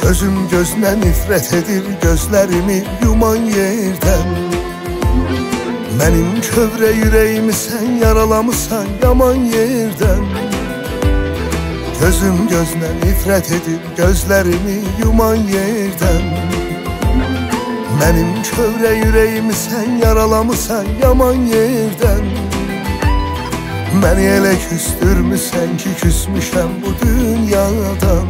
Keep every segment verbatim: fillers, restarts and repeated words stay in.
Gözüm gözünə nifrət edir, gözlərimi yuman yerdən. Mənim kövrə ürəyimi sən yaralamısan yaman yerdən. Gözüm gözünə nifrət edir, gözlərimi yuman yerdən. Mənim kövrə ürəyimi sən yaralamısan yaman yerdən. Məni elə küstürmüsən ki, küsmüşəm bu dünyadan.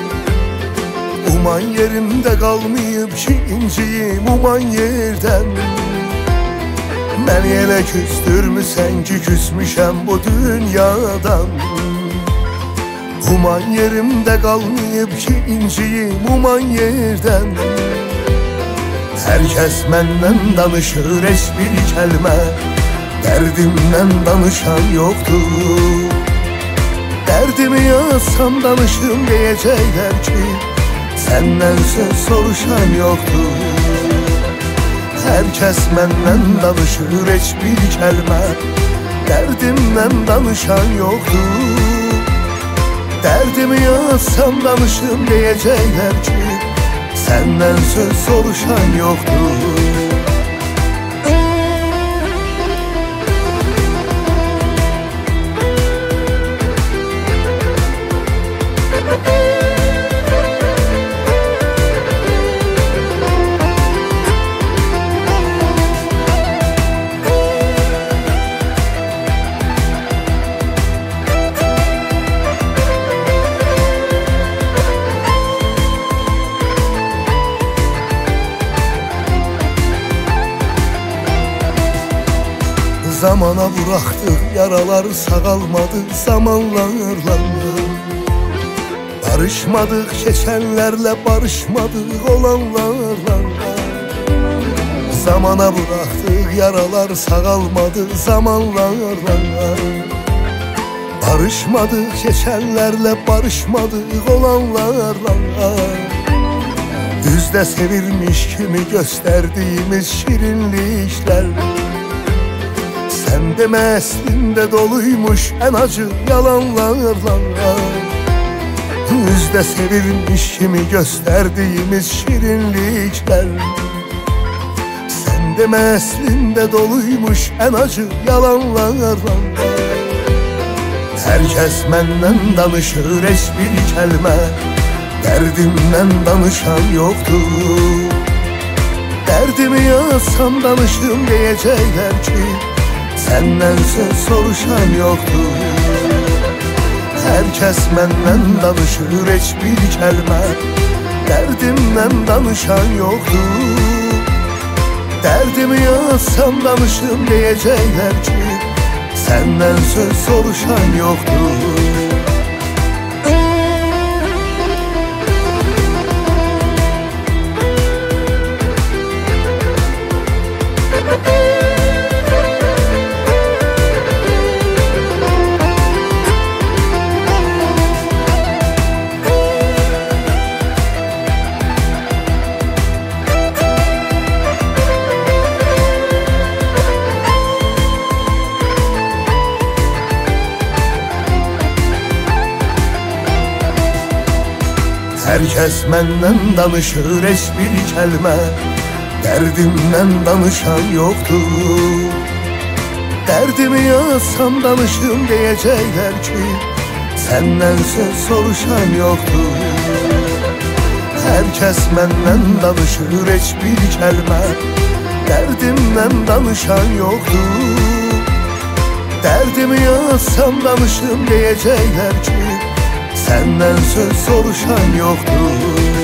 Uman yerimdə qalmayıb ki, inciyim uman yerdən. Məni elə küstürmüsən ki, küsmüşəm bu dünyadan. Uman yerimdə qalmayıb ki, inciyim uman yerdən. Hər kəs məndən danışır, heç bir kəlmə dərdimdən danışan yoxdur. Dərdimi yazsam danışım, deyəcəklər ki, səndən söz soruşan yoxdur. Hər kəs məndən danışır, heç bir kəlmə dərdimdən danışan yoxdur. Dərdimi yazsam danışım, deyəcəklər ki, səndən söz soruşan yoxdur. Zamana buraxdıq, yaralar sağalmadı zamanlarla. Barışmadıq keçənlərlə, barışmadıq olanlarla. Zamana buraxdıq, yaralar sağalmadı zamanlarla. Barışmadıq keçənlərlə, barışmadıq olanlarla. Üzdə sevirmiş kimi göstərdiyimiz şirinliklər. Sən demə əslində doluymuş ən acı yalanlarla. Üzdə sevilmiş kimi göstərdiyimiz şirinliklər. Sən demə əslində doluymuş ən acı yalanlarla. Hər kəs məndən danışır, heç bir kəlmə dərdimdən danışan yoxdur. Dərdimi yazsam danışım, deyəcəklər ki, səndən söz soruşan yoxdur. Hər kəs məndən danışır, heç bir kəlmə dərdimdən danışan yoxdur. Dərdimi yazsam danışım, deyəcəklər ki, səndən söz soruşan yoxdur. Hər kəs məndən danışır, heç bir kəlmə dərdimdən danışan yoxdur. Dərdimi yazsam danışım, deyəcəklər ki, səndən söz soruşan yoxdur. Hər kəs məndən danışır, heç bir kəlmə dərdimdən danışan yoxdur. Dərdimi yazsam danışım, deyəcəklər ki, səndən söz soruşan yoxdur.